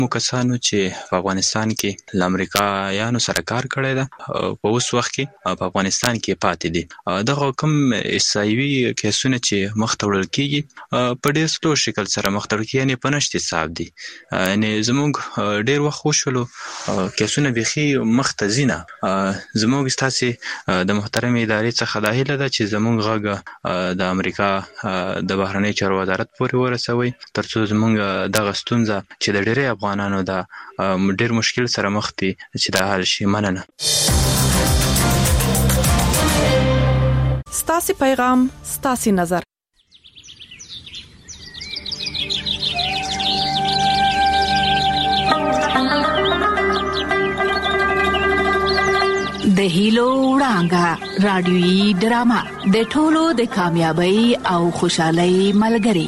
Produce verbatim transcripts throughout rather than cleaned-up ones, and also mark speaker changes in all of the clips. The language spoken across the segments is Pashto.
Speaker 1: مو کسانو چې په افغانستان کې له امریکایانو سره کار کړی ده په اوس وخت کې په افغانستان کې پاتې دي. دغه کوم احصایوي کیسونه چې مخ ته وړل کېږي په ډېر سلو شکل سره مخ ته وړل کېږي، یعنې په نشت حساب دي. یعنې زموږ ډېر وخت وشولو کیسونه بیخي مخ ته ځي نه. زموږ ستاسې د محترمې ادارې څخه دا هیله ده چې زموږ غږ د امریکا د بهرنۍ چارو وزارت پورې ورسوئ، تر څو زموږ دغه ستونزه چې د ډېری افغانانو دا ډېر مشکل سره مخ دي چې دا حل شي. مننه.
Speaker 2: ستاسې پیغام ستاسې نظر.
Speaker 3: د هیلو وړانګه رادیويي ډرامه د ټولو د کامیابی او خوشحالۍ ملګری.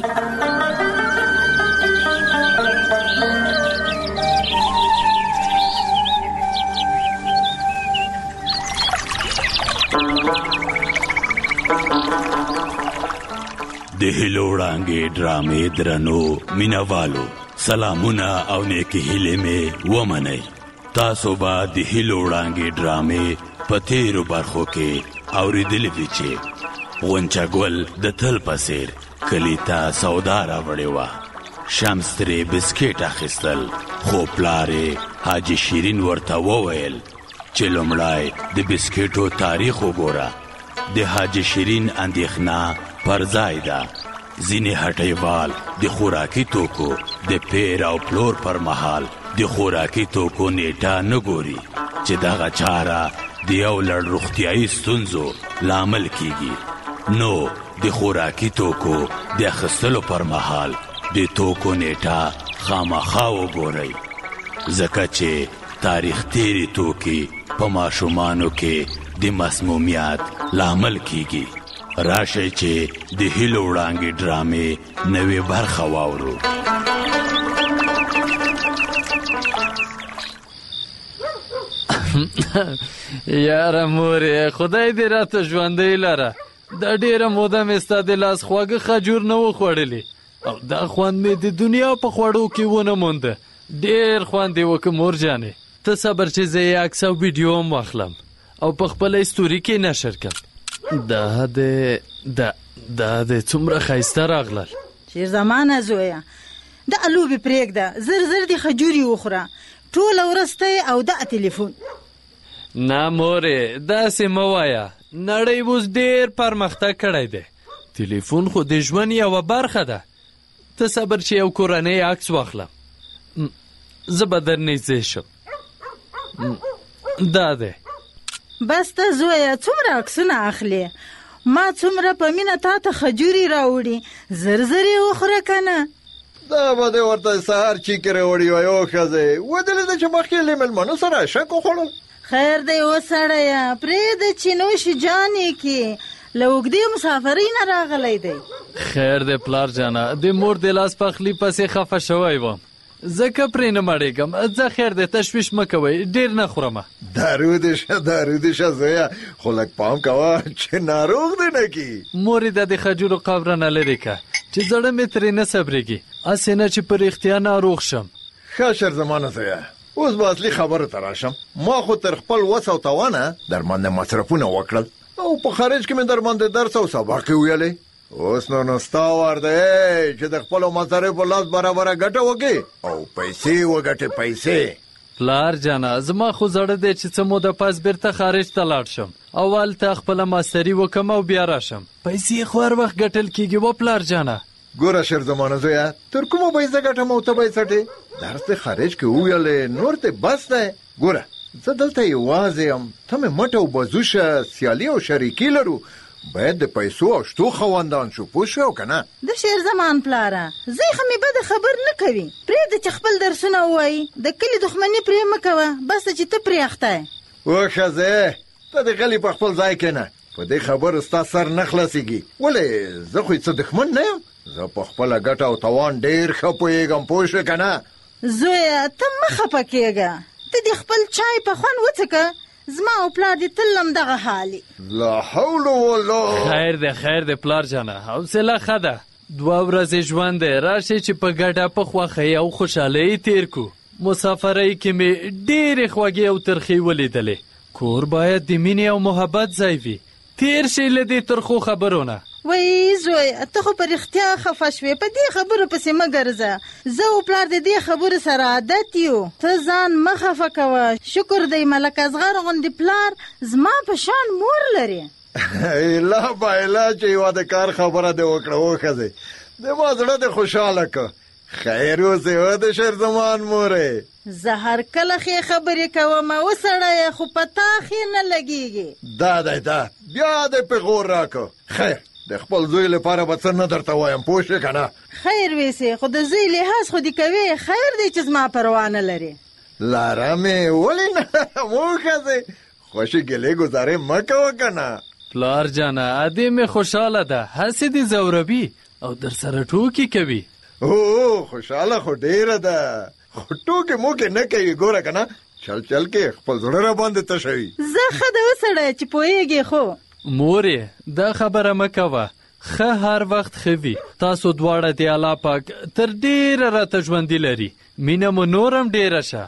Speaker 4: د هیلو وړانګې ډرامې درنو مینوالو سلامونه او نیکی هیلې مې ومنئ. تاسو به د هیلو وړانګې ډرامې په تیرو برخو کې اورېدلې وي چې غونچه ګل د تل په څېر کلي ته سودا راوړې وه. شمس ترې بسکیټ اخیستل، خو پلار یې حاجي شیرین ورته وویل چې لومړی د بسکیټو تاریخ وګوره. د حاجي شیرین اندېښنه پر ځای ده. ځینې هټیوال د خوراکي توکو د پیر او پلور پر مهال د خوراکي توکو نیټه نه ګوري چې دغه چاره د یو لړ روغتیایي ستونزو لامل کیږي. نو د خوراکي توکو د اخیستلو پر مهال د توکو نیټه خامخا وګورئ، ځکه چې تاریخ تیري توکي په ماشومانو کې د مسمومیت لامل کیږي. راشئ چې د هیلو وړانګې ډرامې نوې برخه واورو.
Speaker 5: یاره مورې خدای دې راته ژوندۍ لره. دا ډېره موده مې ستا د لاس خواږه خجور نه و خوړلې او دا خوند مې د دنیا په خوړو کې ونه مونده. ډېر خوند یې وکړه مور جانې. ته صبر چې زه یې عکس او ویډیو هم واخلم او په خپله ستوري کې نشر کړم. دا د دا دا د څومره ښایسته راغلل.
Speaker 6: شیر زمانه زویه دا لوبې پرېږده، زر زر دې خجوري وخوره، ټوله ورځ او دا تلیفون.
Speaker 5: نه مورې داسې مه وایه، نړۍ اوس ډېر پرمختګ کړی دی. تلیفون خو د ژوند یوه برخه ده. ته صبر چې یو کورنۍ عکس واخلم. زه به در نږدې شم. دا دی.
Speaker 6: بس ته زویه څومره عکسونه اخلي؟ ما څومره په مینه تا ته خجوري راوړي، زر زر یې وخوره که نه؟
Speaker 7: دا به دې ورته سهار چیکې راوړي وای او ښځې ودلې ده چې مخکې له مېلمنو سره شک وخوړل.
Speaker 6: خیر دی وسړیه پرېږده چې نوشي جانې کې له اوږدې مسافرۍ نه راغلی دی.
Speaker 5: خیر دی پلار جانه، د مور د لاس پخلي پسې خفه شوی وم، ځکه پرې نه مړېږم. ځه خیر دی تشویش مه کوئ، ډېر نه خورمه.
Speaker 7: دارو دې شه دارو دې شه زویه، خو لږ پام کوه چې ناروغ دې نه کي.
Speaker 5: مورې دا د خجورو قبره نه لرې که چې زړه مې ترې نه صبرېږي، هسې نه چې په رښتیا ناروغ شم.
Speaker 7: ښه شر زمانه زویه، اوس به اصلي خبرو ته راشم. ما خو تر خپل وس او توانه در باندې مصرفونه وکړل او په خارج کې مې در باندې درس او سبق ویلې. اوس نو نو ستا وار دی چې د خپلو مصارفو لاس برابره ګټه وکړې او پیسې وګټې پیسې.
Speaker 5: پلار جانه زما خو زړه دی چې څه موده پس بیرته خارج ته لاړ شم او هلته خپله ماستري وکم او بیا راشم. پیسې خو هر وخت ګټل کېږي و پلار جانه.
Speaker 7: ګوره شیر زمانه زویه، تر کومه پیسه ګټم او ته به یې څټې؟ درس دې خارج کې وویلې نور ته بس دی. ګوره زه دلته یوازې یم، ته مې مټ او بازوشه سیالي او شریکي لرو، باید د پیسو او شتو خواندان شو، پوه شوې او که نه؟
Speaker 6: د شیر زمان پلاره زوی خو مې بده خبر نه کوي، پرېږده چې خپل درسونه ووایي، د کلي دښمني پرې مه کوه، بس چې ته پرې اخته یې.
Speaker 7: وښځې ته د غلي په خپل ځای کېنه، په دې خبرو ستا سر نه خلاصېږي. ولې زه خو څه دښمن نه یم، زه په خپله ګټه او توان ډېر ښه پوهېږم، پوه شوې که نه؟
Speaker 6: زویه ته مه خفه کېږه، ته دې خپل چای په خوند وڅښه، زما او پلار دې تل همدغه حالي.
Speaker 7: لا حول ولا.
Speaker 5: خیر دی خیر دی پلار جانه، حوصله ښه ده، دوه ورځې ژوند دی، راشئ چې په ګډه په خوښۍ او خوشحالۍ تېر کړو. مسافرۍ کې مې ډېرې خوږې او ترخې ولیدلې. کور باید د مینې او محبت ځای وي. تیر شي له دې ترخو خبرو نه.
Speaker 6: وای زوی ته خو په رښتیا خفه شوې، په دې خبرو پسې مه ګرځه. زه او پلار د دې خبرو سره عادت یو، ته ځان مه خفه کوه. شکر دی ملک اصغر غوندې پلار زما په شان مور لري.
Speaker 7: اله بایله چې یوه د کار خبره دې وکړه وښځې، د ما زړه دې خوشحاله که. خیر اوسې و د شیرزمان مورې.
Speaker 6: زه هر کله ښې خبرې کوم او سړی خو په تا ښې نه لګېږي.
Speaker 7: دا دی دا بیا دې پیغور راکه. خیر د خپل زوی لپاره به څه نه درته وایم، پوه شوې که نه؟
Speaker 6: خیر ویسې خو د زوی لحاظ خو دې کوې. خیر دی چې زما پروا نه لرې.
Speaker 7: لارمې ولې نه وښځې، خوشې ګلې ګزارې مه کوه که نه.
Speaker 5: پلار جانه ادې مې خوشحاله ده، هسې دې ځوروي او در سره ټوکې کوي.
Speaker 7: او خوشحاله خو ډېره ده، خو ټوکې موکې نه کوي. ګوره که نه چل چل کې خپل زړه را باندې تشوي.
Speaker 6: زه ښه ده وسړی چې پوهېږې. خو
Speaker 5: مورې دا خبره مه کوه، ښه هر وخت ښه وي. تاسو دواړه د الله پاک تر ډېره راته ژوندي لري. مینه مو نورم ډېره شه.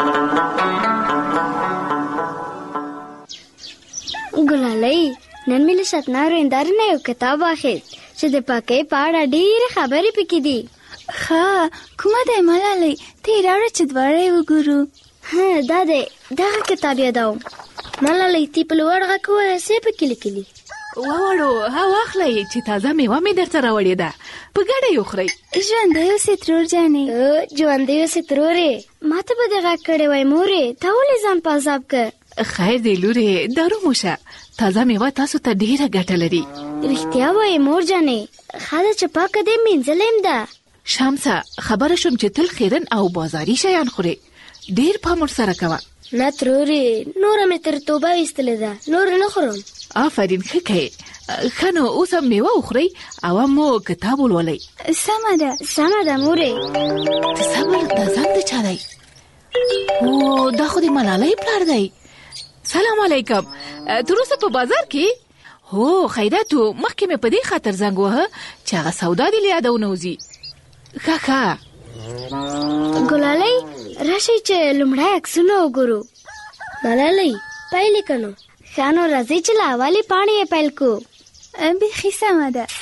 Speaker 8: ګلالۍ نن مې له شتنارو هندارې نه یو کتاب واخیست چې د پاکۍ په اړه ډېرې خبرې پکې دي.
Speaker 9: ښه کومه دی ملالۍ؟ ته یې راوړه چې دواړه یې وګورو.
Speaker 8: ها دا دی، دغه کتاب یادوم. ملالۍ تی په لوړ غږ ووایه څه پکې لیکلي؟
Speaker 3: ووړو ها واخلئ چې تازه میوه مې درته راوړې ده، په ګډه یې وخورئ.
Speaker 8: ژوندی اوسې ترور جانې. ژوندی اوسې ترورې، ما ته به دې غږ کړی وای مورې، ته ولې ځان په عذاب که؟
Speaker 3: خیر دی لورې دارو موشه، تازه میوه تاسو ته ډېره ګټه لري.
Speaker 8: رښتیا وایې مور جانې، ښه ده چې پاکه دې مینځلې م ده.
Speaker 3: شمسه خبره شوم چې تل خیرن او بازاري شیان خورې، ډېر پام ورسره کوه.
Speaker 8: نه ترورې نوره مې تر توبه ویستلې ده، نور نه خورم.
Speaker 3: آفرین ښه کوې. ښه نو اوس هم میوه وخورئ او مو کتاب ولولئ.
Speaker 8: سمه ده سمه ده مورې.
Speaker 3: ته صبر، دا زنګ د چا دی؟ او دا خو د ملالۍ پلار دی. سلام علیکم، تر اوسه په بازار کې؟ هو خیراتو، مخکې مې په دې خاطر زنګ وهه چې هغه سودا دې له یاده ونوځي. ښه ښه
Speaker 8: ګلالۍ راشئ چې لومړی عکسونه وګورو. ملالۍ پیل یې که نو؟ ښه نو راځئ چې له اولې پاڼې یې پیل کړو.
Speaker 9: بیخي سمه ده.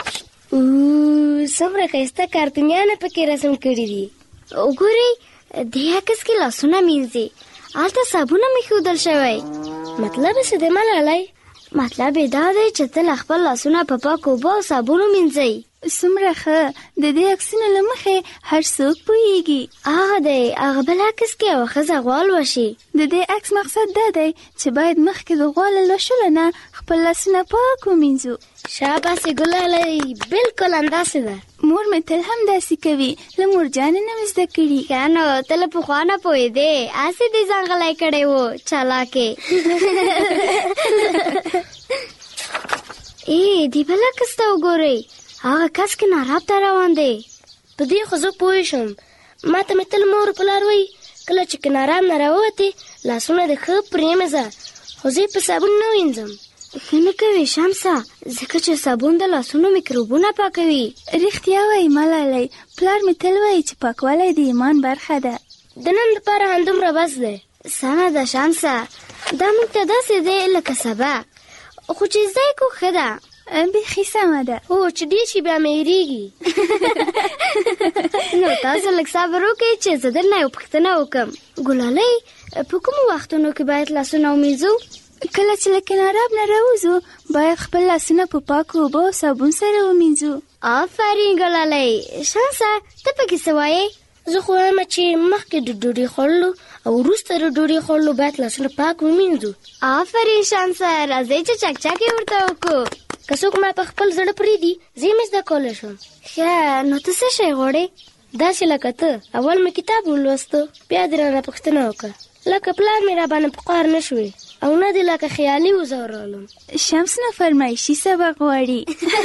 Speaker 8: څومره ښایسته کارتونیانه پکې رسم کړي دي. وګورئ دې عکس کې لاسونه مینځي، هلته صابونه مې ښودل شوی. مطلب یې څه دی ملالۍ؟ مطلب یې دا دی چې تل خپل لاسونه په پاکو اوبو او صابونو مینځئ.
Speaker 9: څومره ښه، د دې عکسونو له مخې هر څوک پوهېږي.
Speaker 8: هغه دی هغه بل عکس کې یوه ښځه غوا لوشي.
Speaker 9: د دې عکس مقصد دا دی چې باید مخکې د غوا له لوشلو نه خپل لاسونه پاک ومینځو.
Speaker 8: شاباسې ګلالۍ، بالکل همداسې ده.
Speaker 9: مور مې تل هم داسې کوي، له مورجانې نه مې زده کړي.
Speaker 8: ښه نو ته له پخوا نه پوهېدې، هسې دې ځان غلی کړی و چالاکې. ای دې بل عکس ته وګورئ، هغه کس کې ناراب ته روان دی. په دې خو زه پوه شم، ما ته مې تل مور پلار وایي کله چې کنارام نه راووتې لاسونه دې ښه پرېمځه، خو زه یې په صابون نه وینځم. ښه نه کوې شمسه، ځکه چې صابون د لاسونو میکروبونه پاکوي.
Speaker 9: رښتیا وایي ملالۍ، پلار مې تل وایي چې پاکوالی د ایمان برخه ده.
Speaker 8: د نن لپاره همدومره بس دی. سمه ده شمسه، دا موږ ته داسې دی لکه سبق، خو چې زده یې کړو ښه ده.
Speaker 9: بیخي سمه ده.
Speaker 8: هو چې ډېر شي بیا مې هېرېږي. نو تاسو لږ صبر وکړئ چې زه درنه یو پوښتنه وکړم. ګلالۍ په کومو وختونو کې باید لاسونه ومینځو؟
Speaker 9: کله چې له کناراب نه راوځو باید خپل لاسونه په پاکو اوبو او صابون سره ومینځو.
Speaker 8: آفرین ګلالۍ. شمسه ته پکې څه وایې؟ زه خو وایم چې مخکې د ډوډۍ خوړلو او وروسته د ډوډۍ خوړلو باید لاسونه پاک ومینځو. آفرین شمسه، راځئ چې چکچکې ورته وکړو. که څوک ما په خپل زړه پرېږدي زه یې مې زده کولی شم. ښه نو ته څه شی غواړې؟ داسې لکه ته اول مې کتاب ولوسته، بیا دې رانه پوښتنه وکړه، لکه پلار مې را باندې په قهر نه شوې او نه دې لکه خیالي وځورولم.
Speaker 9: شمس نه فرمایشي سبق غواړي.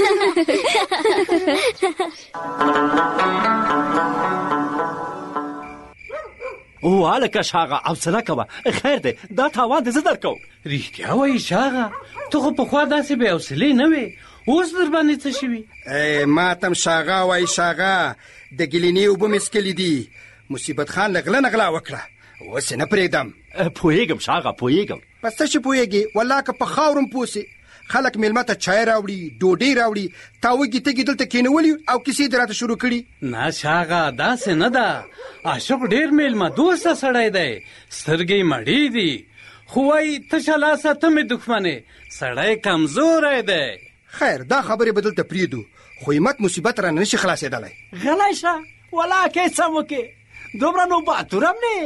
Speaker 10: او الکه شاغه حوصله کوه، خیر دی دا تاوان دې زه درکوم.
Speaker 11: رښتیا وایي شاغه، ته خو پخوا داسې بې حوصلې نه وې، اوس در باندې څه شوي؟
Speaker 12: ما تم شاغه وایي شاغه، د ګلینې اوبه مې څښلې دي، مصیبت خان لغله نغلا وکړه، اوس نه پرېږدم.
Speaker 10: پوهېږم شاغه پوهېږم.
Speaker 12: پس ته چې پوهېږې والله که په خاورم پوسې خلک میلمه ته چای راوړي، ډوډۍ راوړي، تا وږي تږي دلته کېنولي او کیسې دې راته شروع کړي.
Speaker 11: نه شاغه داسې نه ده. عاشق ډېر میلمه دوسته سړی دی، سترګې مړې دي، خو وایي تشه لاسه ته مې دښمنې، سړی کمزوری دی.
Speaker 12: خیر دا خبرې به دلته پرېږدو، خو همت مصیبت را نشي خلاصېدلی.
Speaker 10: غلی شه والله که څه وکې دومره نو باتورم نه.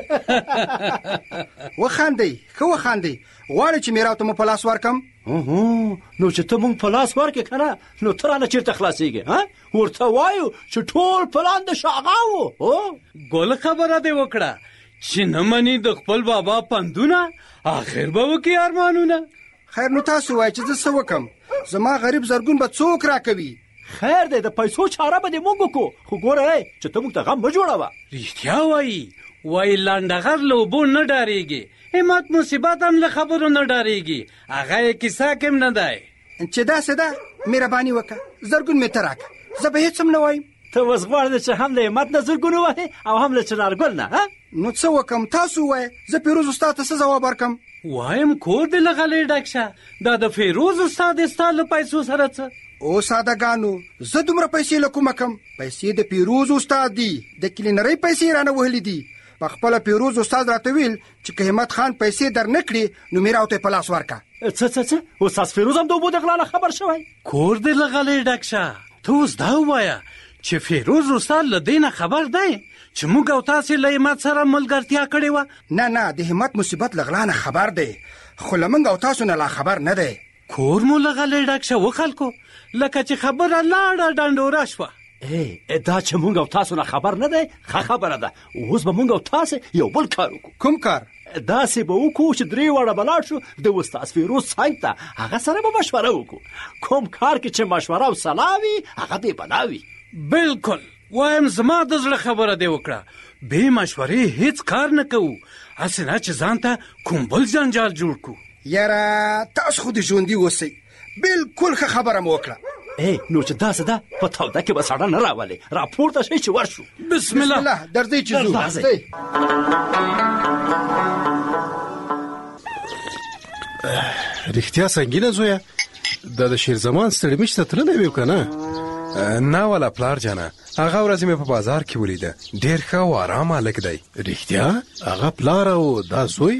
Speaker 12: وخاندئ ښه وخاندئ. غواړئ چې میراو ته مو په لاس ورکم؟
Speaker 10: نو چې ته مونږ په لاس ورکې که نه نو ته رانه چېرته خلاصېږې؟ ورته وایو چې ټول پلان د شاغه و.
Speaker 11: ګل خبره دې وکړه چې نه مني د خپل بابا پندونه، آخر به وکړي ارمانونه.
Speaker 12: خیر نو تاسو وایئ چې زه څه وکم؟ زما غریب زرګون به څوک راکوي؟
Speaker 10: خیر دی د پیسو چاره به دې موږ وکړو، خو ګوره چې ته موږ ته غم مه جوړوه.
Speaker 11: رښتیا وایي وایي لنډغر له اوبو نه ډارېږي، همت مصیبت هم له خبرو نه ډارېږي، هغه یې کیسه کې هم نه دی.
Speaker 12: چې داسې ده مهرباني وکړه زرګون مې ته راکړه، زه به هېڅ هم نه وایم.
Speaker 10: ته اوس غواړې چې هم له همت نه زرګون ووهې او هم له چنارګل نه؟
Speaker 12: نو څه وکم تاسو ووایه، زه پیروز استاد ته څه ځواب ورکم؟
Speaker 11: وایم کور دې له غلې ډک شه، دا د فیروز استاد یې ستا له پیسو سره څه؟
Speaker 12: او سادهګانو زه دومره پیسې له کومه کم؟ پیسې د پیروز استاد دي، د کلینرۍ پیسې رانه وهلې دي. په خپله پیروز استاد راته ویل چې که همت خان پیسې در نه کړي نو میراو ته یې په لاس ورکړه.
Speaker 10: څه څه څه استاد فیروز هم د اوبو د غلا نه خبر شوی؟
Speaker 11: کور دې له غلې ډک شه. ته اوس دا ووایه چې فیروز استاد له دې نه خبر دی چې موږ او تاسې له همت سره ملګرتیا کړې وه؟
Speaker 12: نه نه د همت مصیبت له غلا نه خبر دی، خو له موږ او تاسو نه لا خبر نه دی.
Speaker 11: کور مو له غلې ډک شه و خلکو، لکه چې خبره لاړه ډنډوره شوه.
Speaker 10: ای دا چې مونږ او تاسو نه خبر نه دی ښه خبره ده. اوس به مونږ او تاسو یو بل کار وکړو.
Speaker 12: کوم کار؟
Speaker 10: داسې به وکړو چې درې واړه به لاړ شو د استاد فیروز څنګ ته، هغه سره به مشوره وکړو. کوم کار کې چې مشوره او صلاح وي هغه بې بلا وي.
Speaker 11: بلکل وایم زما د زړه خبره دې وکړه، بې مشورې هیڅ کار نه کوو، هسې نه چې ځان ته کوم بل جنجال جوړ کړو.
Speaker 12: یاره تاسو خو دې ژوندي اوسئ، بلکل ښه خبره مو وکړه.
Speaker 10: ای نو چې داسې ده په توده کې به ساړه نه راولې، راپورته شئ چې ورشو.
Speaker 11: بسم الله
Speaker 12: درځئ چې ځو.
Speaker 13: رښتیا سنګینه زویه دا د شیر زمان ستړي مشته تللی وی که نه؟ نه والا پلار جانه، هغه ورځ مې په بازار کې ولیده، ډېر ښه او ارام هلک دی. رښتیا هغه پلار او دا زوی؟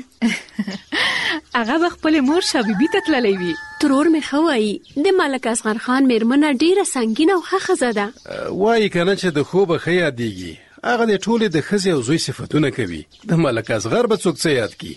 Speaker 3: هغه به خپلې مور شابیبي ته تللی وي.
Speaker 14: ترور مې ښه وایي د ملک اصغر خان مېرمنه ډېره سنګینه او ښه ښځه ده.
Speaker 13: وایي که نه چې د خوبه ښه یادېږي، هغه د ټولې د ښځې او زوی صفتونه کوي. د ملک اصغر به څوک څه یاد کړي؟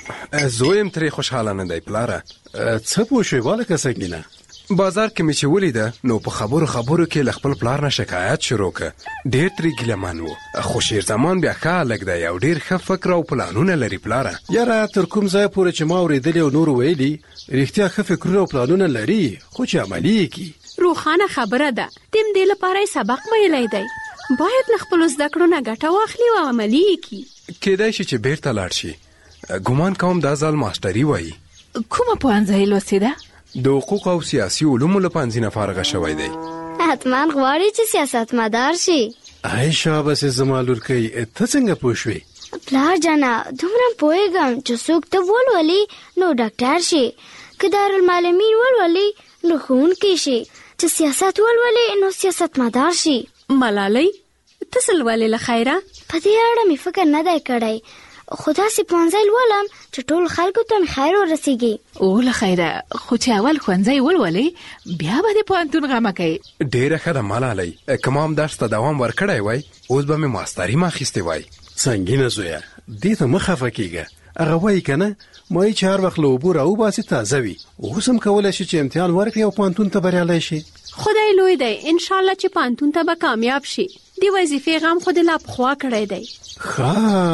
Speaker 13: زوی هم ترې خوشحاله نه دی پلاره. څه پوه شوې والکه سنګینه؟ بازار کې مې چې ولیده نو په خبرو خبرو کې له خپل پلار نه شکایت شروع کړه، ډېر ترې ګیلهمن و. خو شیر زمان بیا ښه هلک دی او ډېر ښه فکر او پلانونه لري پلاره. یاره تر کوم ځای پورې چې ما اورېدلي او نور ویلي رښتیا ښه فکرونه او پلانونه لري، خو چې عملي یې کړي.
Speaker 14: روښانه خبره ده د همدې لپاره یې سبق ویلی دی، باید له خپلو زده کړو نه ګټه واخلي او عملي یې کړي.
Speaker 13: کیدای شي چې بیرته لاړ شي، ګمان کوم دا ځل ماسټري وایي.
Speaker 3: کومه پوهنځۍ لوستې ده؟
Speaker 13: د حقوق او سیاسي علومو له پوهنځي نه فارغه شوی دی.
Speaker 8: حتما غواړي چې سیاستمدار شي.
Speaker 13: ای شابه زما لورکۍ، ته څنګه پوه شوې؟
Speaker 8: پلار جانه دومره پوهېږم چې څوک ته ولولي نو ډاکټر شي، که دارالمعلمین ولولي نو ښوونکی شي، چې سیاست ولولي نو سیاستمدار شي.
Speaker 14: ملالۍ ته څه لولې له خیره؟
Speaker 8: په دې اړه مې فکر نه دی کړی، خو داسې پوهنځی لولم چې ټول خلکو ته مې خیر ورسیږي.
Speaker 3: او له خیره خو چې اول ښوونځی ولولې بیا به د پوهنتون غمه کوي.
Speaker 13: ډېره ښه ده ملالۍ، که ما هم درس ته دوام ورکړی وای اوس به مې ماستري ما اخیستې وای. سنګینه زویه دې ته مه خفه کېږه، هغه وایي که نه مایي چې هر وخت له اوبو راوباسي تازه وي. اوس هم کولی شي چې امتحان ورکړي او پوهنتون ته بریالی شي.
Speaker 14: خدای لوی دی، انشاءالله چې پوهنتون ته به کامیاب شي. د وظیفې غم خو د لا پخوا کړی دی.
Speaker 13: ښه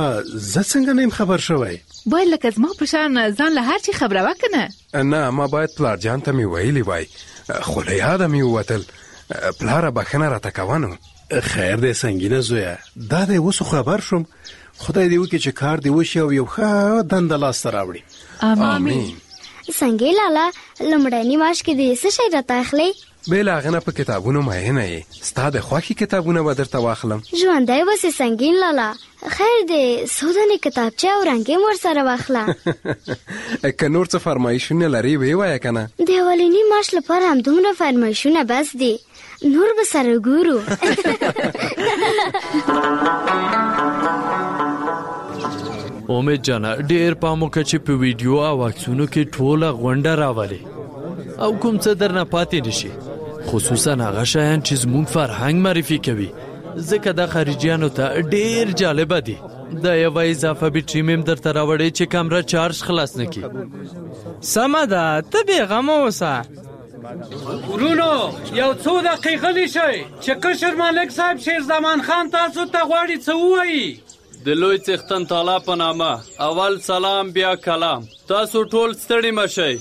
Speaker 13: زه څنګه نه یم خبر شوی؟
Speaker 3: باید لکه زما په شان ځان له هر چی خبره وکنه.
Speaker 13: نه ما باید پلار جان ته مې ویلی وای، خو له یاده مې ووتل. پلاره بخښنه راته کوه نو. خیر دی سنګینه زویه، دا دی اوس خبر شوم. خدای دې وکړي چې کار دې وشي او یو ښه دنده لاسته راوړي.
Speaker 3: آمین.
Speaker 8: څنګه لالا لمړنی ماش کې دې څه شی راته اخلي؟
Speaker 13: بې له هغه نه په کتابونو مینه یې، ستا د خوښې کتابونه به درته واخلم.
Speaker 8: ژوندی اوسې سنګین لالا، خیر دی څو دانې کتابچې او رنګې ور سره واخله.
Speaker 13: که نور څه فرمایشونه لري ویې وایه که نه.
Speaker 8: د اولني معاش لپاره همدومره فرمایشونه بس دي، نور به سره ګورو.
Speaker 5: امید جانه ډیر پام وکړه چې په ویډیو او عکسونو کې ټوله غونډه راولي او کوم څه درنه پاتې نشي، خصوصا هغه شیان چې زموږ فرهنګ معرفي کوي، ځکه دا خارجیانو ته ډیر جالبه دي. دا یوه اضافه بیټري مې هم درته راوړی چې کمره چارج خلاص نه کړي.
Speaker 15: سمه ده، ته بېغمه اوسه.
Speaker 11: ورونو یو څو دقیقې غلی شئ چې کشر ملک صاحب شیرزمان خان تاسو ته غواړي څه ووایي.
Speaker 5: د لوی څښتن تعالی په نامه اول سلام بیا کلام. تاسو ټول ستړي مشئ.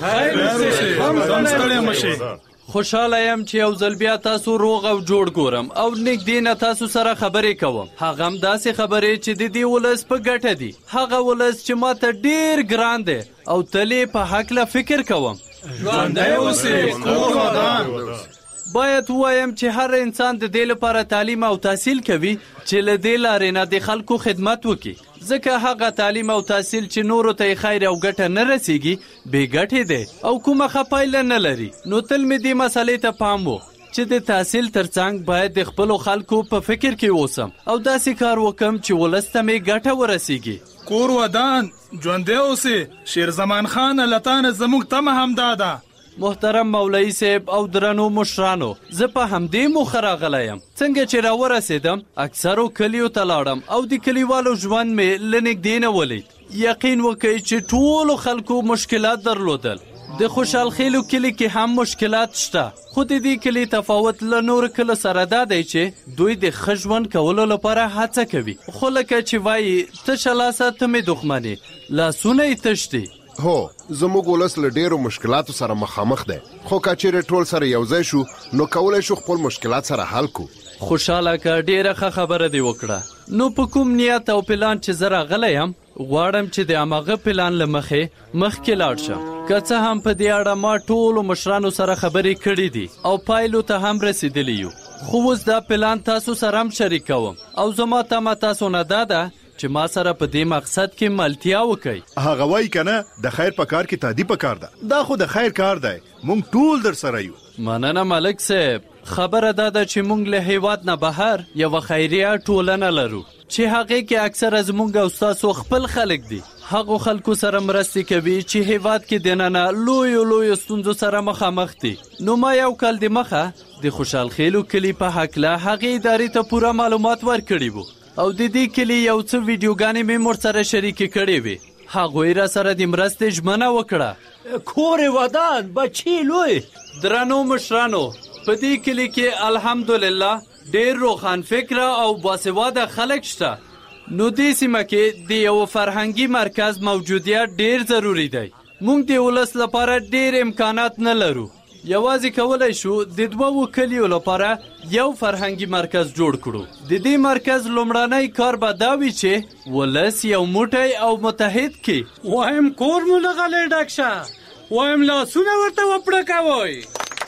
Speaker 5: خوشحاله یم چې یو ځل بیا تاسو روغ او جوړ ګورم او نږدې نه تاسو سره خبرې کوم. هغه هم داسې خبرې چې د دې ولس په ګټه دي، هغه ولس چې ما ته ډیر ګران دی او تل یې په هکله فکر کوم.
Speaker 16: ژوندی اوسې کور ودان.
Speaker 5: باید ووایم چې هر انسان د دې لپاره تعلیم او تحصیل کوي چې له دې لارې نه د خلکو خدمت وکړي، ځکه هغه تعلیم او تحصیل چې نورو ته یې خیر او ګټه نه رسیږي بې ګټې دی او کومه ښه پایله نه لري. نو تل مې دې مسئلې ته پام و چې د تحصیل ترڅنګ باید د خپلو خلکو په فکر کې اوسم او داسې کار وکم چې ولس ته مې ګټه ورسیږي.
Speaker 16: کور ودان، ژوندی اوسې. شیرزمان خان لتانه زموږ تمه همدا ده.
Speaker 5: محترم مولوي صاحب او درنو مشرانو، زه په همدې موخه راغلی یم. څنګه چې راورسېدم اکثرو کلیو ته لاړم او د کلیوالو ژوند مې له نږدې نه ولید. یقین وکړئ چې ټولو خلکو مشکلات درلودل. د خوشحال خیلو کلی کې هم مشکلات شته، خو د دې کلی تفاوت له نورو کلو سره دا دی چې دوی د ښه ژوند کولو لپاره هڅه کوي. خو لکه چې وایي تشه لاسه ته مې دښمنې، لاسونه یې تش دي.
Speaker 17: هو زموږ ولس له ډیرو مشکلاتو سره مخامخ دی، خو که چیرې ټول سره یوځای شو نو کولی شو خپل مشکلات سره حل کو.
Speaker 5: خوشحاله که ډیره ښه خبره دی وکړه. نو په کوم نیت او پلان چې زه راغلی یم غواړم چې د هماغه پلان له مخې مخکې لاړ شم. که څه هم په دې اړه ما ټولو مشرانو سره خبرې کړې دي او پایلو ته هم رسیدلی یو، خو اوس دا پلان تاسو سره هم شریکوم او زما تمه تاسو نه دا ده چې ما سره په دې مقصد کې ملتیا وکړي.
Speaker 18: هغه وایي که نه د خیر په کار کې تادی په کار ده، دا خو د خیر کار دی، موږ ټول در سره یو.
Speaker 5: مننه ملک صاحب. خبره دا ده چې موږ له هیواد نه بهر یوه خیریه ټولنه لرو چې هغې کې اکثره زموږ او ستاسو خپل خلک دي. هغو خلکو سره مرستې کوي چې هیواد کې دننه لویو لویو ستونزو سره مخامخ دي. نو ما یو کال د مخه د خوشحال خیلو کلي په هکله هغې ادارې ته پوره معلومات ورکړي وو او د دې کلي یو څه ویډیوګانې مې ورسره شریکې کړې وې. هغوی را سره د مرستې ژمنه وکړه.
Speaker 10: کور ودان، بچی لوی.
Speaker 5: درنو مشرانو، په دې کلي کې الحمدلله ډېر روښان فکره او باسواده خلک شته. نو دې سیمه کې د یو فرهنګي مرکز موجودیت ډېر ضروري دی. موږ د ولس لپاره ډېر امکانات نه لرو. یوازې کولی شو د دوو کلیو لپاره یو فرهنګي مرکز جوړ کړو. د دې مرکز لومړنی کار به دا وي چې ولس یو موټی او متحد کړي.
Speaker 11: وایم کور مو له غلې ډک شه، وایم لاسونه ورته وپړکوئ.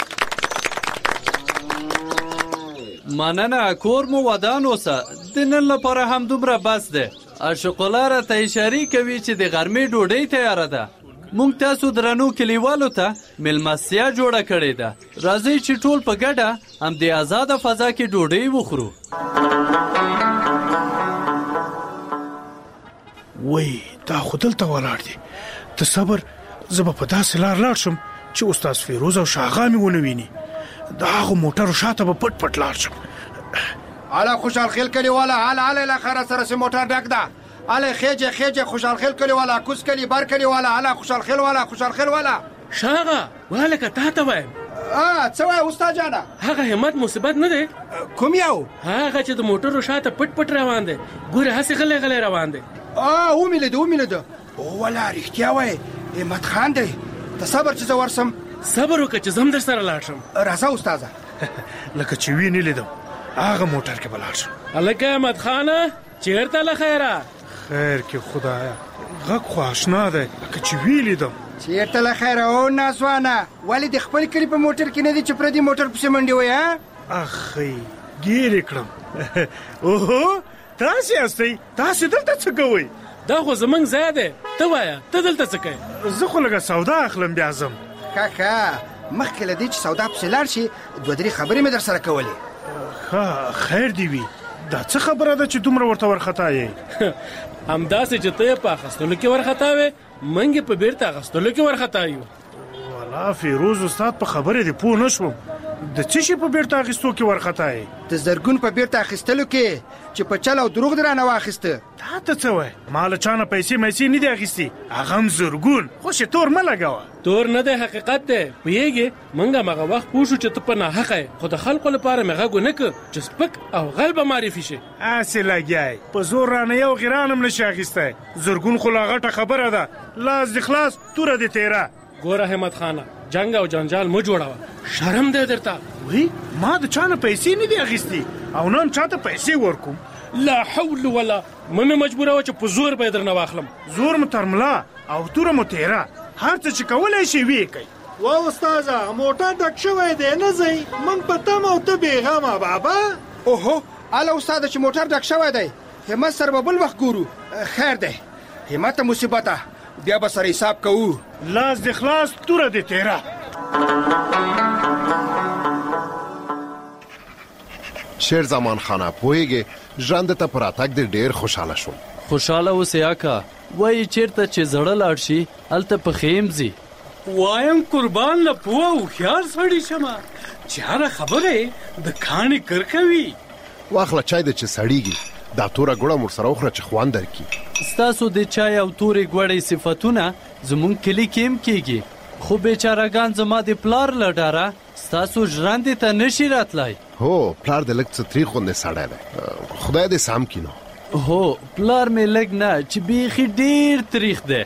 Speaker 5: مننه، کور مو ودان اوسه. د نن لپاره هم دومره بس دی. اشقلا راته اشارې کوي چې د غرمې ډوډۍ تیاره ده. موږ تاسو درنو کلیوالو ته میلمستیا جوړه کړې ده. راځئ چې ټول په ګډه هم د آزاده فضا کې ډوډۍ وخورو.
Speaker 16: وای دا خو دلته ولاړ دي. ته صبر، زه به په داسې لار لاړ شم چې استاد فیروز او شاغا مې ونه ویني. د هغو موټرو شاته به پټ پټ لاړ شم.
Speaker 12: الا خوشحال خیل کلیواله، الا الا الاخره سره سه موټر ډک ده. الا خېجه خېجه خوشحال خیل کلیواله، کوس کلی بار کلیواله، الا خوشحال خیل والا، خوشحال خیل والا.
Speaker 15: شاغا والکه تا ته وایم.
Speaker 12: ا څه وای استاد جانا؟
Speaker 15: هغه همت مصیبت نه دی.
Speaker 12: کوم یو؟
Speaker 15: هغه چې د موټرو شاته پټ پټ روان دی. ګوره هسې غلې غلې روان دی.
Speaker 12: ا وملید وملید. او ولا رښتیا وای همت خان دی. ته صبر چې زه ورسم.
Speaker 15: صبر وکړه چې زم در سره لاړ شم.
Speaker 12: راځه استاده.
Speaker 16: لکه چې وینې لیدم هغه موټر کې به لاړ شم.
Speaker 15: هلکه احمد خانه چېرته له خیره؟
Speaker 16: خیر کې خدایا غږ خو اشنا دی، لکه چې ویې لیدم.
Speaker 12: چیرته له خیره او ناسوانه ولې د خپل کلي په موټر کې نه دي چې پردي موټر پسې منډې وایي ها
Speaker 16: اخی ګیر یې کړم اوهو تاسې یاستئ تاسې دلته څه کوئ
Speaker 15: دا خو زمونږ ځای دی ته وایه ته دلته څه کوې
Speaker 16: زه خو لږه سودا اخلم بیا ځم
Speaker 12: ښه ښه مخکې له دې چې سودا پسې لاړ شي دوه درې خبرې مې در سره کولې
Speaker 16: ښه خیر دې وي دا څه خبره ده چې دومره ورته ورخطا یې
Speaker 15: همداسې چې ته یې په اخیستلو کې ورخطا وې موږ یې په بیرته اخیستلو کې ورخطا یو
Speaker 16: والا فیروز استاد په خبرې دې پوه نه شوم د څه شي په بیرته اخیستو کې ورخطا یې
Speaker 12: د زرګون په بیرته اخیستلو کې چې په چل او دروغ دې رانه واخیسته
Speaker 16: تا ته څه وایې ما له چا نه پیسې میسې نه دي اخیستې هغه هم زرګون خو چې تور مه لګوه
Speaker 15: تور نه دی حقیقت دی پوهېږې موږ همغه وخت پوه شو چې ته په ناحقه یې خو د خلکو لپاره مې غږ ونه کړ چې سپک او غل به معرفي شي
Speaker 16: هسې لګیا یې په زور رانه یو غیران هم نشي اخیستی زرګون خو لا غټه خبره ده لاس دې خلاص توره دې تیره
Speaker 15: ګوره همت خانه جنگ او جنجال مو جوړوه شرم دی درته
Speaker 16: وی ما د چا نه پیسې نه دي اخیستې او نن چاته پیسې ورکوم
Speaker 15: لا حول ولا مې مجبوروه چې په زور به یې درنه واخلم
Speaker 16: زور مو تر ملا او توره مو تیره هر څه چې کولی شي ویې کوي
Speaker 19: وا استاذه موټر ډک شوی دی نه ځئ موږ په تمه او ته بېغمه بابا
Speaker 12: اوهو اله استاده چې موټر ډک شوی دی همت سره به بل وخت ګورو خیر دی همت مصیبته بیا به سره حساب کوو
Speaker 16: لاس دې خلاص توره دې تیره
Speaker 17: شیر زمان خانه پوهیږي ژوند ته پر راتګ دې ډېر خوشحاله شوم
Speaker 5: خوشحاله اوسې اکا وایي چېرته چې زړه لاړ شي هلته پښې هم ځي
Speaker 11: وایم قربان له پوه هوښیار سړي شمه چې هره خبره د کاڼي کرښه وي
Speaker 17: واخله چای دې چې سړیږي دا توره ګوړه مور سره وخوره چې خوند درکړي
Speaker 5: ستاسو د چای او تورې ګوړې صفتونه زمونږ کلي کې هم کېږي خو بیچارهګان زما د پلار له ډاره ستاسو ژرندې ته نشي راتلی
Speaker 17: هو پلار دې لږ څه تریخ غوندې سړی دی خدای دې سم کړي نو
Speaker 5: هو پلار مې لږ نه چې بیخي ډېر تریخ دی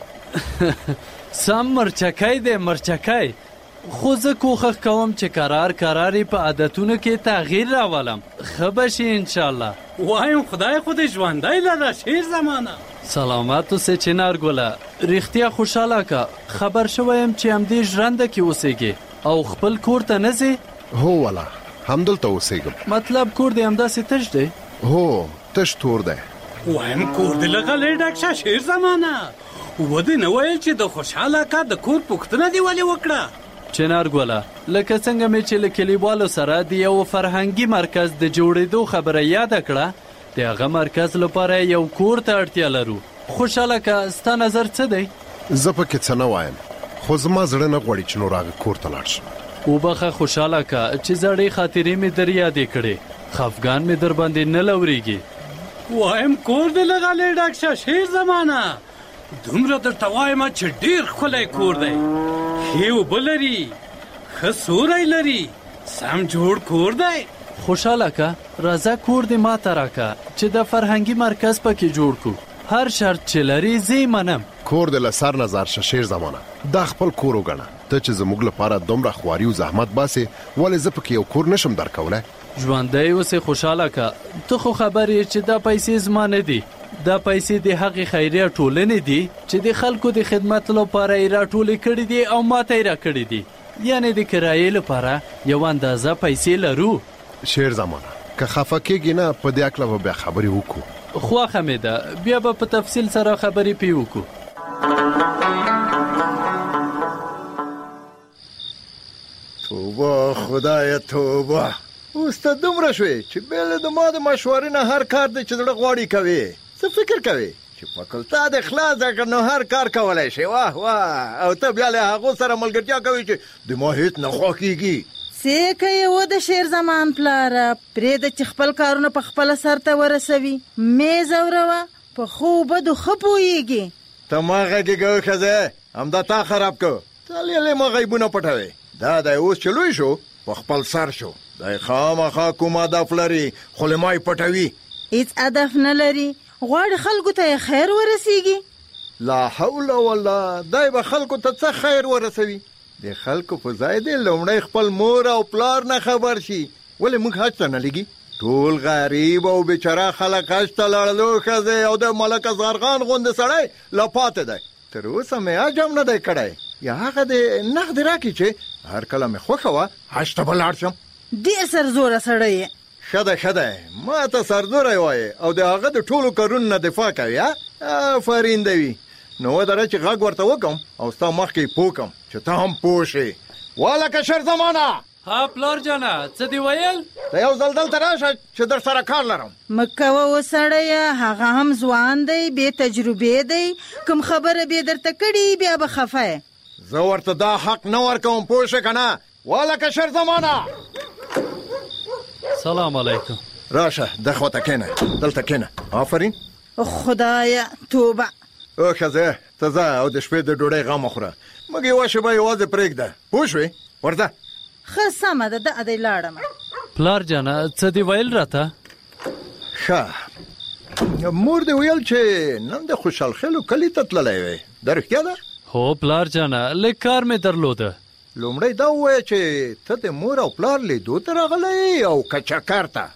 Speaker 5: سم مرچکی دی مرچکی خو زه کوښښ کوم چې کرار کرار په عادتونو کې تغییر راولم ښه به شي انشاءالله
Speaker 11: وایم خدای خو دې ژوندی لره شیر زمانه
Speaker 5: سلامت اوسې چنار ګله رښتیا خوشحاله که خبر شوی یم چې همدې ژرنده کې اوسېږې او خپل کور ته نه ځې
Speaker 17: هو والا همدلته اوسېږم
Speaker 5: مطلب کور دې همداسې تش دی
Speaker 17: هو تش تور دی
Speaker 11: وایم کور دې له غلې ډک شه شیر زمانه ودې نه ویل چې د خوشحاله اکا د کور پوښتنه دې ولې وکړه
Speaker 5: چنار ګله لکه څنګه مې چې له کلیوالو سره د یو فرهنګي مرکز د جوړېدو خبره یاده کړه د هغه مرکز لپاره یو کور ته اړتیا لرو خوشحاله که ستا نظر څه دی
Speaker 17: زه پکې څه نه وایم خو زما زړه نه غواړي چې نور هغه کور ته لاړ شم
Speaker 5: وبخه خوشحاله که چې زړې خاطرې مې در یادې کړې خفګان مې در باندې نه لورېږي
Speaker 11: وایم کور دې له غلې ډک شه شیر زمانه دومره درته وایم چې ډېر ښکلی کور دی ښې اوبه لري ښه سوری لري سم جوړ کور دی
Speaker 5: خوشحاله که راځه کور دې ما ته راکه چې د فرهنګي مرکز پکې جوړ کو هر شرط چې لري زه منم
Speaker 17: کور دې له سر نظر شه شیر زمانه دا خپل کور وګڼه ته چې زموږ لپاره دومره خواري او زحمت باسې ولې زه پکې یو کور نشم درکولی
Speaker 5: ژوندی اوسې خوشحاله که ته خو خبر یې چې دا پیسې زما نه دي دا پیسې د هغې خیریه ټولنې دي چې د خلکو د خدمت لپاره یې راټولې کړي دي او ما ته یې راکړي دي یعنې د کرایې لپاره یو اندازه پیسې لرو
Speaker 17: شیر زمانه که خفه کېږي نه په دې هکله به بیا خبرې وکړو
Speaker 5: خوښه مې ده بیا به په تفصیل سره خبرې پې وکړو
Speaker 7: توبه خدایه توبه اوس ته دومره شوې چې بېله د ما د مشورې نه هر کار دی چې زړه غواړي کوې څه فکر کوې چې فکلتا د خلاص کړ نو هر کار کولی شي واه واه او ته بیا له هغو سره ملګرتیا کوې چې د ما هېڅ نه خوښېږي
Speaker 6: څه کوې و د شیر زمان پلاره پرېږده چې خپل کارونه په خپله سرته ورسوي مې ځوروه په ښو بدو ښه پوهېږي
Speaker 7: ته ما غږېږه ښځه همدا تا خراب کړ ته لیلې ما غیبونه پټوې دا دی اوس چې لوی شو په خپل سر شو دی خامخا کوم هدف لري خو له ما یې پټوي
Speaker 6: هېڅ هدف نه لري غواړي خلکو ته یې خیر ورسیږي
Speaker 7: لا حول ولا دی به خلکو ته څه خیر ورسوي د خلکو په ځای دی لومړی خپل مور او پلار نه خبر شي ولې موږ حج ته نه لګي ټول غریب او بیچاره خلک حج ته لاړلو ښځې او د ملک اظهر خان غوندې سړی لا پاتې دی تر اوسه مې حج هم نه دی کړی یا هغه د نغد راکې چې هر کله مې خوښه وه حج ته به لاړ شم.
Speaker 6: ډېر سرزوره سړی یې.
Speaker 7: ښه ده ښه ده، ما ته سرزوری وایې او د هغه د ټولو کارونو نه دفاع کوي. آفرین دی وي. نو ودره چې غږ ورته وکم او ستا مخکې پوه کم چې ته هم پوه شې. والکه شر زمانه.
Speaker 5: ها پلار جانه څه دی ویل؟
Speaker 7: ته یو ځل دلته راشه چې در سره کار لرم.
Speaker 6: مه کوه و سړیه، هغه هم ځوان دی، بې تجربې دی، کوم خبره بې درته کړي بیا به خفه یې.
Speaker 7: زه ورته دا حق نه ورکوم، پوه شې که نه؟ والکه شر زمانه.
Speaker 5: سلام علیکم.
Speaker 7: راشه د خواته کېنه، دلته کېنه. آفرین.
Speaker 6: خدایه توبه.
Speaker 7: او ښځه ته ځه او د شپې د ډوډۍ غم وخوره، موږ یوه شېبه یوازې پرېږده، پوه شوې؟ ورځه.
Speaker 6: ښه سمه ده، ده دی لاړم.
Speaker 5: پلار جانه څه دی ویل راته؟
Speaker 7: ښه، مور دې ویل چې نن د خوشحال خیلو کلي ته تللی وې، دا رښتیا ده؟
Speaker 5: هو پلار جانه لږ کار مې درلوده.
Speaker 7: لومړی دا ووایه چې ته د مور او پلار لیدو ته راغلی او که چکر ته؟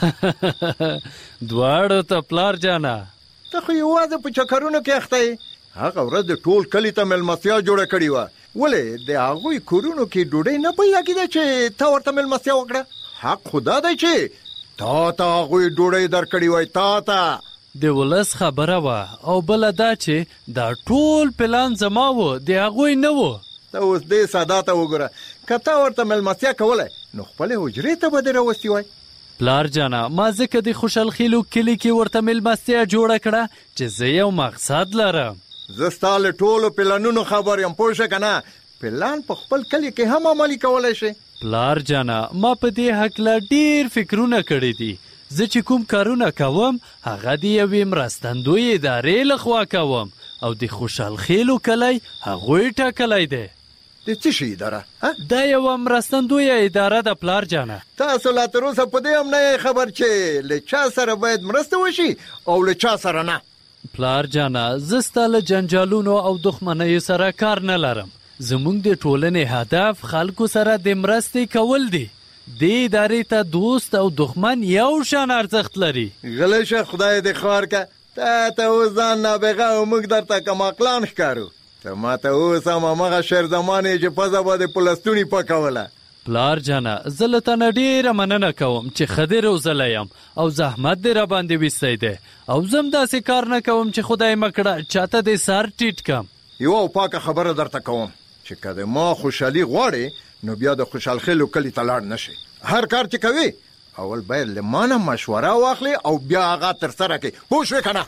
Speaker 5: دواړو ته پلار جانه.
Speaker 7: ته خو یوازې په چکرونو کې اخته یې. هغه ورځ د ټول کلي ته مېلمستیا جوړه کړې وه، ولې د هغوی کورونو کې ډوډۍ نه پیدا کېده چې تا ورته مېلمستیا وکړه؟ حق خو دا دی چې تا ته هغوی ډوډۍ درکړې وای، تا ته.
Speaker 5: د ولس خبره وه او بله دا چې دا ټول پلان زما و، د هغوی نه و.
Speaker 7: ته اوس دې ساده ته وګوره، که تا ورته مېلمستیا کولی نو خپلې حجرې ته به دې راوستي وای.
Speaker 5: پلار جانه ما ځکه د خوشحال خیلو کلي کې ورته مېلمستیا جوړه کړه چې زه یو مقصد لرم.
Speaker 7: زه ستا له ټولو پلانونو خبر یم، پوه شه که نه؟ پلان په خپل کلي کې هم عملي کولی شي.
Speaker 5: پلار جانه ما په دې هکله ډېر فکرونه کړي دي. زه چې کوم کارونه کوم هغه د یوې مرستندوی ادارې لخوا کوم او د خوشحال خیلو کلی هغوی ټاکلی دی.
Speaker 7: د څه شي اداره؟
Speaker 5: دا یوه مرستندویه اداره ده پلار جانه.
Speaker 7: تاسو لا تر اوسه په دې هم نه یې خبر چې له چا سره باید مرسته وشي او له چا سره نه؟
Speaker 5: پلار جانه زه ستا له جنجالونو او دښمنیو سره کار نه لرم. زموږ د ټولنې هدف خلکو سره د مرستې کول دي. دې ادارې ته دوست او دښمن یو شان ارزښت لري.
Speaker 7: غلی شه، خدای دې خوار که. تا ته اوس ځان نابغه او موږ درته کماقلان ښکارو. ته ما ته اوس هم همغه شعر زمان یې چې پزه به د پلستوني پکوله.
Speaker 5: پلار جانه زه له تنه ډېره مننه کوم چې ښه دې روزلی یم او زحمت دې راباندې ویستی دی او زه هم داسې کار نه کوم چې خدای مه کړه چاته دې سر ټیټ کم.
Speaker 7: یوه پاکه خبره درته کوم چې که د ما خوشحالي غواړې نو بیا د خوشحال خیلو کلي ته لاړ نه شي. هر کار چې کوي اول باید له ما نه مشوره واخلې او بیا هغه ترسره کړې، پوه شوې که نه؟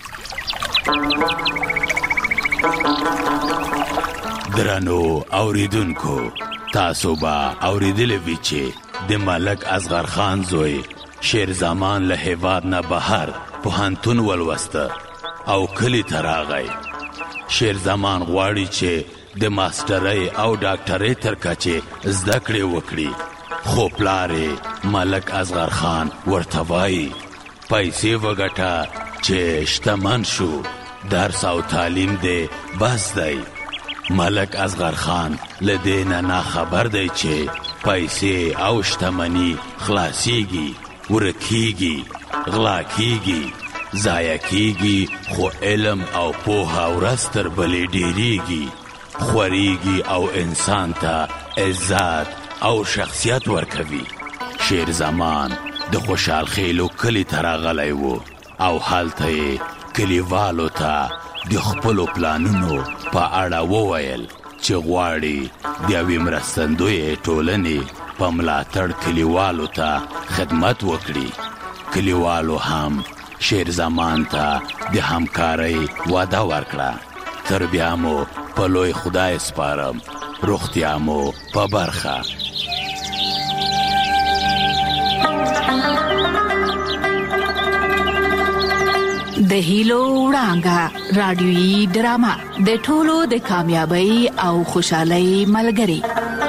Speaker 4: درنو اوریدونکو، تاسو به اوریدلی وي چې د ملک اصغر خان زوی شیرزمان له هیواد نه بهر پوهنتون ولوسته او کلي ته راغی. شیرزمان غواړي چې د ماسټرۍ او ډاکټرۍ تر کچې زده کړې وکړي، خو پلار ملک اصغر خان ورته وایي پیسې وګټه چې شتمن شو، درس او تعلیم دی بس دی. ملک اصغر خان له دې نه ناخبر دی چې پیسې او شتمني خلاصیږي، ورکیږي، غلا کیږي، ضایع کیږي، خو علم او پوهه ورځ تر بلې ډېریږي، خوريږي او انسان ته عزت او شخصیت ورکوي. شیرزمان د خوشحال خیلو کلي ته راغلی و او هلته یې کلیوالو ته د خپلو پلانونو په اړه وویل چې غواړي د یوې مرستندویې ټولنې په ملاتړ کلیوالو ته خدمت وکړي. کلیوالو هم شیرزمان ته د همکارۍ وعده ورکړه. تر بیا مو په لوی خدای سپارم، روغتیا مو په برخه.
Speaker 3: د هیلو وړانګه رادیویي ډرامه د ټولو د کامیابی او خوشحالۍ ملګری.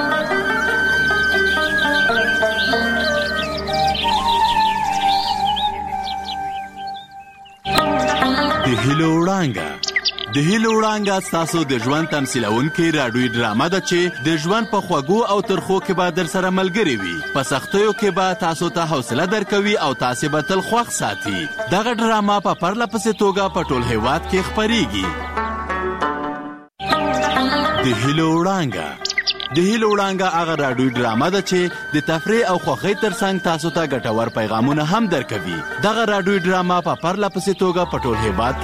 Speaker 4: د هیلو وړانګه د هیلو وړانګه ستاسو د ژوند تمثیلونکې راډیویي ډرامه ده چې د ژوند په خوږو او ترخو کې به در سره ملګرې وي. په سختیو کې به تاسو ته حوصله درکوي او تاسې به تل خوښ ساتي. دغه ډرامه په پرله پسې توګه په ټول هیواد کې خپریږي. د هیلو وړانګه. د هیلو وړانګه هغه راډیو ډرامه ده چې د تفریح او خوښۍ ترڅنګ تاسو ته ګټور پیغامونه هم درکوي. دغه راډیو ډرامه په پرله پسې توګه په ټول هېواد